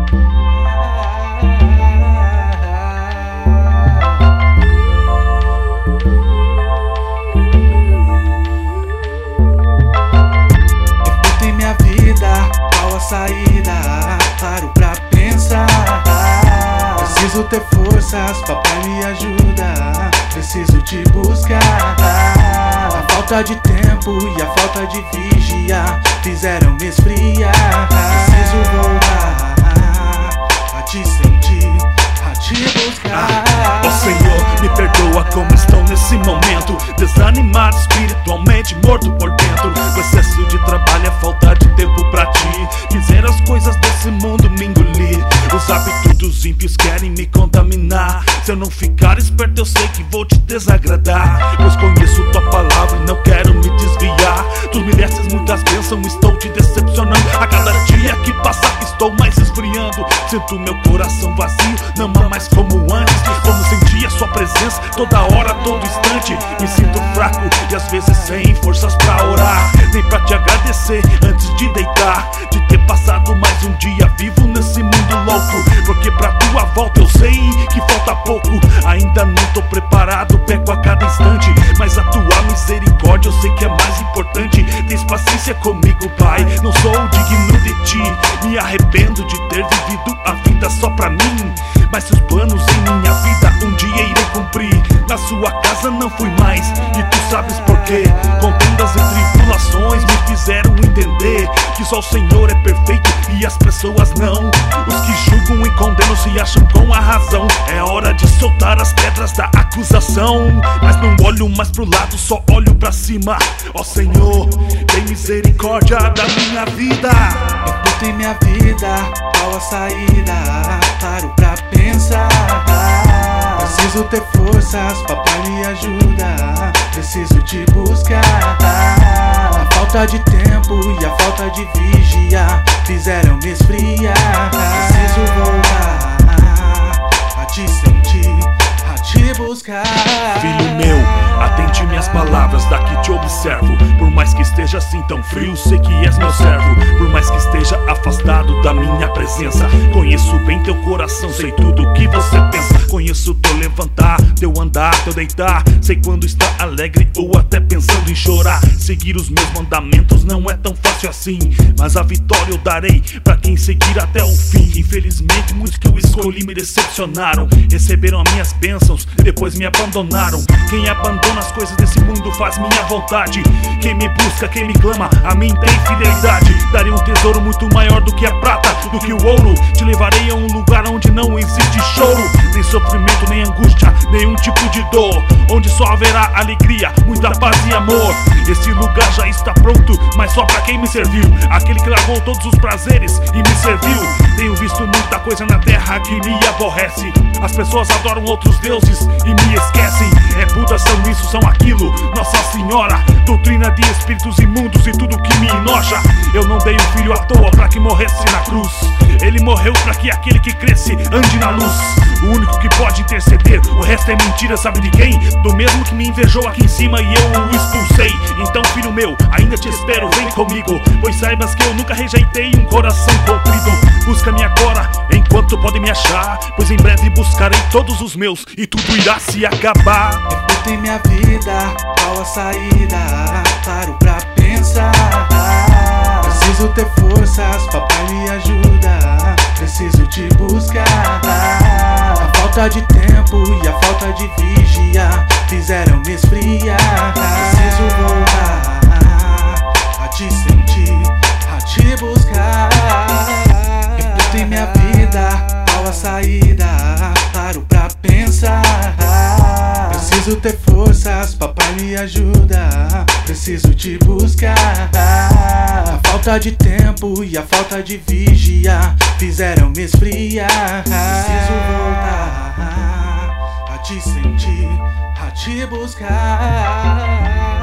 Em minha vida, qual a saída? Paro pra pensar. Preciso ter forças, papai me ajuda. Preciso te buscar. A falta de tempo e a falta de vigia fizeram me esfriar. Preciso voltar a te sentir, a te buscar. Ó Senhor, me perdoa como estou nesse momento, desanimado, espiritualmente morto por dentro. O excesso de trabalho é falta de tempo pra ti. Fizer as coisas desse mundo me engolir. Os hábitos dos ímpios querem me contaminar. Se eu não ficar esperto eu sei que vou te desagradar, pois conheço tua palavra e não quero me desviar. Tu me desses muitas bênçãos, estou te decepcionando. A cada dia que passa estou mais esfriando. Sinto meu coração vazio, não há mais como antes. Como sentia sua presença toda hora, todo instante. Me sinto fraco e às vezes sem forças pra orar, nem pra te agradecer antes de deitar. De ter passado mais um dia vivo nesse mundo louco, porque pra tua volta eu sei que falta pouco. Ainda não tô preparado, peco a cada instante, mas a tua misericórdia eu sei que é mais importante. Tens paciência comigo, Pai, não sou digno de ti. Me arrependo de ter vivido a vida só pra mim, mas seus planos em minha vida um dia irei cumprir. Na sua casa não fui mais, e tu sabes porquê. Contendas e tribulações me fizeram entender que só o Senhor é perfeito e as pessoas não. Os que julgam e condenam se acham com a razão. É hora de soltar as pedras da acusação, mas não olho mais pro lado, só olho pra cima. Ó Senhor, tem misericórdia da minha vida. Em minha vida, qual a saída? Paro pra pensar. Preciso ter forças, papai me ajuda. Preciso te buscar. A falta de tempo e a falta de vigia fizeram me esfriar. Preciso voltar a te sentir, a te buscar. Filho meu, atente minhas palavras, daqui te observo. Por mais que esteja assim tão frio, sei que és meu servo. Por mais que esteja afastado da minha presença, conheço bem teu coração, sei tudo o que você pensa. Conheço teu levantar, teu andar, teu deitar. Sei quando está alegre ou até pensando em chorar. Seguir os meus mandamentos não é tão fácil assim, mas a vitória eu darei pra quem seguir até o fim. Infelizmente muitos que eu escolhi me decepcionaram. Receberam as minhas bênçãos, depois me abandonaram. Quem abandona as coisas desse mundo faz minha vontade. Quem me busca, quem me clama, a mim tem fidelidade. Darei um tesouro muito maior do que a prata, do que o ouro. Te levarei a um lugar onde não existe choro, nem sofrimento, nem angústia, nenhum tipo de dor, onde só haverá alegria, muita paz e amor. Esse lugar já está pronto, mas só pra quem me serviu. Aquele que largou todos os prazeres e me serviu. Tenho visto muita coisa na terra que me aborrece. As pessoas adoram outros deuses e me esquecem. É Buda, são isso, são aquilo, Nossa Senhora, doutrina de espíritos imundos e tudo que me enoja. Eu não dei um filho à toa pra que morresse na cruz. Ele morreu pra que aquele que cresce ande na luz. O único que pode interceder, o resto é mentira, sabe de quem? Do mesmo que me invejou aqui em cima e eu o expulsei. Então filho meu, ainda te espero, vem comigo, pois saibas que eu nunca rejeitei um coração comprido. Busca-me agora, enquanto podem me achar, pois em breve buscarei todos os meus e tudo irá se acabar. Em minha vida, qual a saída? Paro pra pensar. Preciso ter forças, papai me ajuda. Preciso te buscar. A falta de tempo e a falta de vigia fizeram me esfriar. Preciso voltar a te sentir, a te buscar. Em minha vida, qual a saída? Paro pra pensar. Preciso ter forças, papai me ajuda. Preciso te buscar. A falta de tempo e a falta de vigia fizeram me esfriar. Preciso voltar a te sentir, a te buscar.